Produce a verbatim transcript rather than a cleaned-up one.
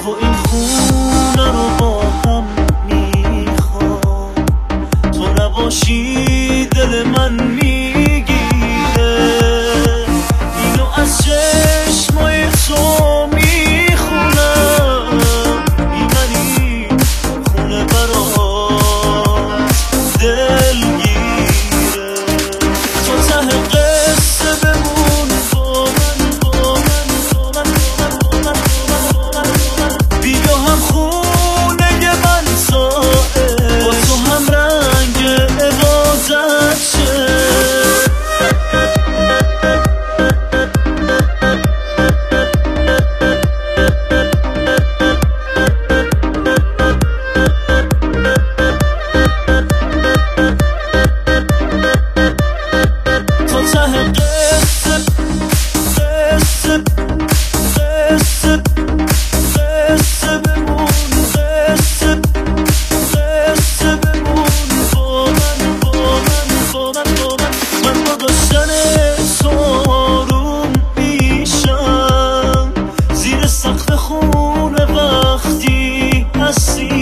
و این خونه رو با هم میخوام، تو نباشی دل من میگیره، اینو از چشمای تو میخونم، میبری خونه برات دلگیره. تو ته قصه بمون با من، با من، با من، با من، با من، بیا هم خونه من سایه، با تو هم رنگ عبادت شه. سقف خونه وقتی هستی